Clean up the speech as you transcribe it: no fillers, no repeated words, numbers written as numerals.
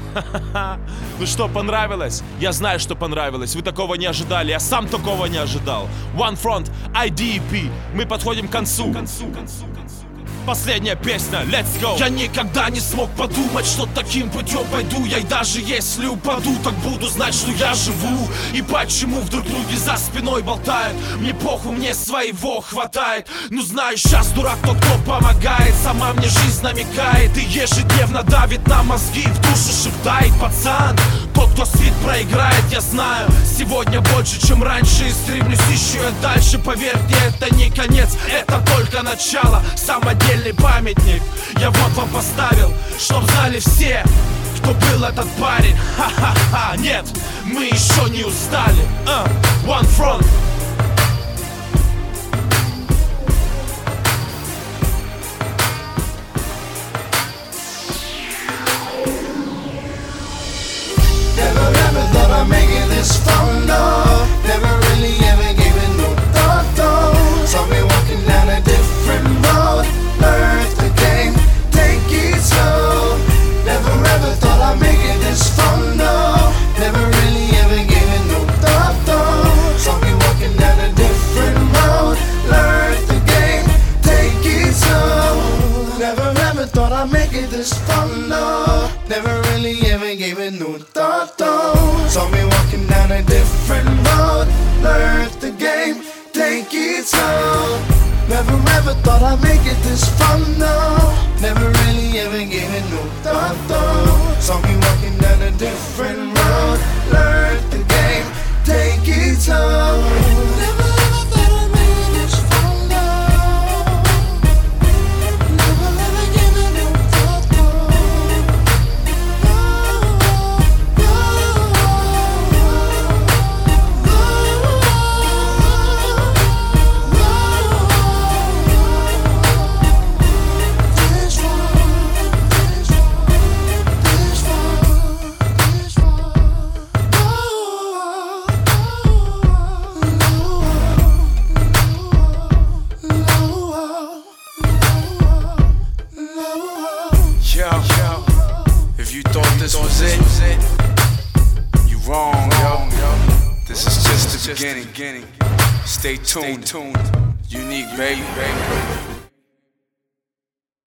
Ну что, понравилось? Я знаю, что понравилось. Вы такого не ожидали, я сам такого не ожидал. One Front, IDP. Мы подходим к концу. Последняя песня, let's go. Я никогда не смог подумать, что таким путем пойду я. И даже если упаду, так буду знать, что я живу. И почему вдруг люди за спиной болтают? Мне похуй, мне своего хватает. Ну знаю, сейчас дурак тот, кто помогает. Сама мне жизнь намекает и ежедневно давит на мозги, в душу шептает: пацан, тот, кто свит проиграет, я знаю. Сегодня больше, чем раньше, и стремлюсь еще и дальше. Поверьте, это не конец, это только начало. Самодельный памятник я вот вам поставил, чтоб знали все, кто был этот парень. Ха-ха-ха, нет, мы еще не устали. One Front. Never ever thought I'd make it this far, no. Never really ever gave it no thought, though. Saw me walking down a different road. Learned the game, take it slow. Never ever thought I'd make it this far, no. Never really ever gave it no thought, though. Saw me walking down a different road. Learned the game, take it slow. Never ever thought I'd make it this far, no. Never really ever gave it no thought, though. Saw me walking down a different road. Learned the game, take it slow. Never ever thought I'd make it this far, no. Never really ever gave it no thought, though. Saw me walking down a different road. Learned the game, take it slow. Never ever thought I'd make it this far, no. Never ever gave it no thought, though. Yo, if you thought this was it, you wrong, yo. This is just the beginning. Stay tuned. Unique, baby.